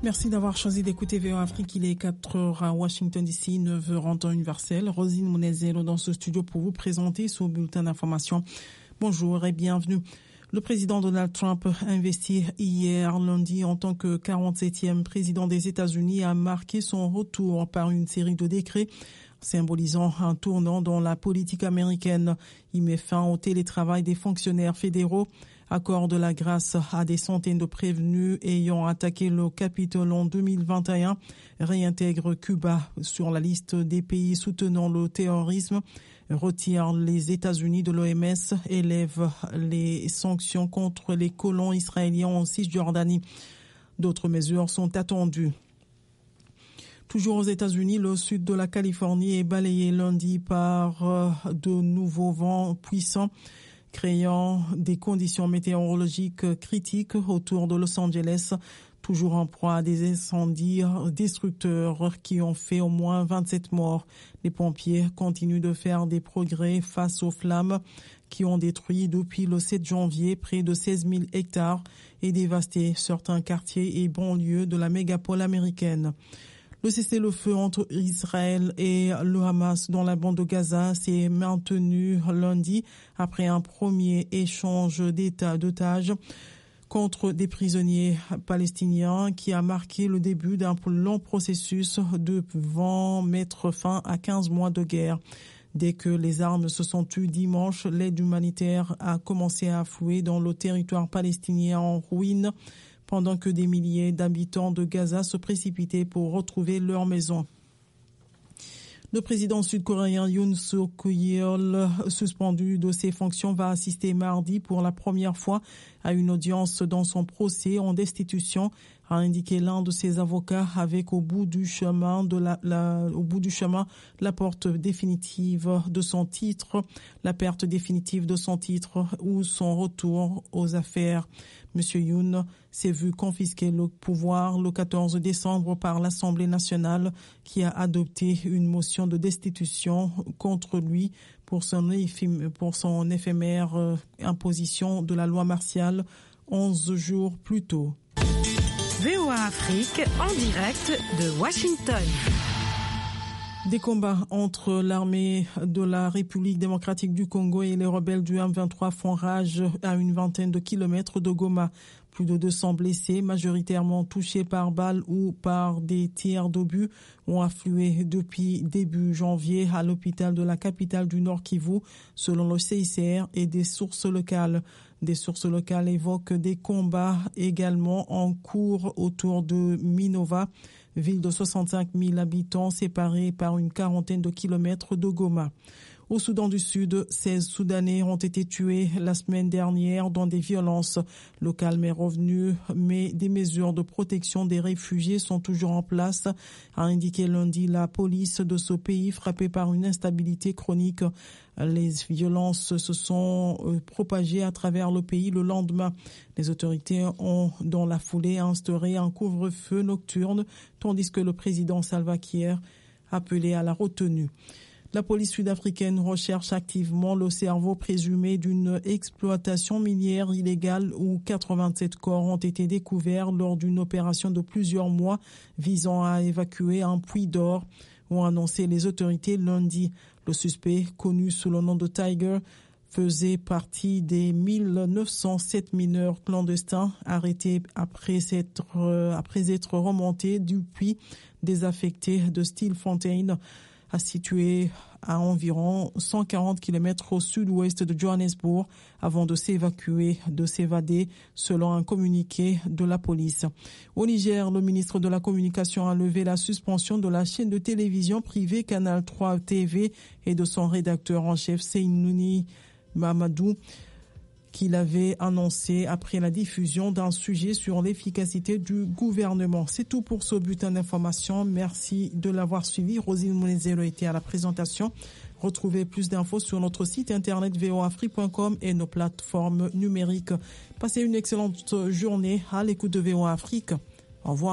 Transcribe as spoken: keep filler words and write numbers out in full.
Merci d'avoir choisi d'écouter V O Afrique. Il est quatre heures à Washington D C, neuf heures en temps universel. Rosine Monezero dans ce studio pour vous présenter ce bulletin d'information. Bonjour et bienvenue. Le président Donald Trump, investi hier lundi en tant que quarante-septième président des États-Unis, a marqué son retour par une série de décrets symbolisant un tournant dans la politique américaine. Il met fin au télétravail des fonctionnaires fédéraux, accorde la grâce à des centaines de prévenus ayant attaqué le Capitole en deux mille vingt et un, réintègre Cuba sur la liste des pays soutenant le terrorisme, retire les États-Unis de l'O M S, élève les sanctions contre les colons israéliens en Cisjordanie. D'autres mesures sont attendues. Toujours aux États-Unis, le sud de la Californie est balayé lundi par de nouveaux vents puissants, créant des conditions météorologiques critiques autour de Los Angeles, toujours en proie à des incendies destructeurs qui ont fait au moins vingt-sept morts. Les pompiers continuent de faire des progrès face aux flammes qui ont détruit depuis le sept janvier près de seize mille hectares et dévasté certains quartiers et banlieues de la mégapole américaine. Le cessez-le-feu entre Israël et le Hamas dans la bande de Gaza s'est maintenu lundi après un premier échange d'état d'otages contre des prisonniers palestiniens qui a marqué le début d'un long processus devant mettre fin à quinze mois de guerre. Dès que les armes se sont tues dimanche, l'aide humanitaire a commencé à affluer dans le territoire palestinien en ruine, pendant que des milliers d'habitants de Gaza se précipitaient pour retrouver leur maison. Le président sud-coréen Yoon Suk-yeol, suspendu de ses fonctions, va assister mardi pour la première fois à une audience dans son procès en destitution, a indiqué l'un de ses avocats, avec au bout du chemin de la, la au bout du chemin la porte définitive de son titre, la perte définitive de son titre ou son retour aux affaires. Monsieur Yoon s'est vu confisquer le pouvoir le quatorze décembre par l'Assemblée nationale qui a adopté une motion de destitution contre lui pour son, pour son éphémère euh, imposition de la loi martiale onze jours plus tôt. V O A Afrique en direct de Washington. Des combats entre l'armée de la République démocratique du Congo et les rebelles du M vingt-trois font rage à une vingtaine de kilomètres de Goma. Plus de deux cents blessés, majoritairement touchés par balles ou par des tirs d'obus, ont afflué depuis début janvier à l'hôpital de la capitale du Nord Kivu, selon le C I C R et des sources locales. Des sources locales évoquent des combats également en cours autour de Minova, ville de soixante-cinq mille habitants séparée par une quarantaine de kilomètres de Goma. Au Soudan du Sud, seize Soudanais ont été tués la semaine dernière dans des violences. Le calme est revenu, mais des mesures de protection des réfugiés sont toujours en place, a indiqué lundi la police de ce pays frappé par une instabilité chronique. Les violences se sont propagées à travers le pays le lendemain. Les autorités ont, dans la foulée, instauré un couvre-feu nocturne, tandis que le président Salva Kiir appelait à la retenue. La police sud-africaine recherche activement le cerveau présumé d'une exploitation minière illégale où quatre-vingt-sept corps ont été découverts lors d'une opération de plusieurs mois visant à évacuer un puits d'or, ont annoncé les autorités lundi. Le suspect, connu sous le nom de Tiger, faisait partie des mille neuf cent sept mineurs clandestins arrêtés après être, euh, après être remontés du puits désaffecté de Stilfontein, situé à environ cent quarante kilomètres au sud-ouest de Johannesburg, avant de s'évacuer, de s'évader, selon un communiqué de la police. Au Niger, le ministre de la Communication a levé la suspension de la chaîne de télévision privée Canal trois T V et de son rédacteur en chef Seinouni Mamadou, qu'il avait annoncé après la diffusion d'un sujet sur l'efficacité du gouvernement. C'est tout pour ce bulletin d'information. Merci de l'avoir suivi. Rosine Monezero était à la présentation. Retrouvez plus d'infos sur notre site internet v o afrique point com et nos plateformes numériques. Passez une excellente journée à l'écoute de V O A Afrique. Au revoir.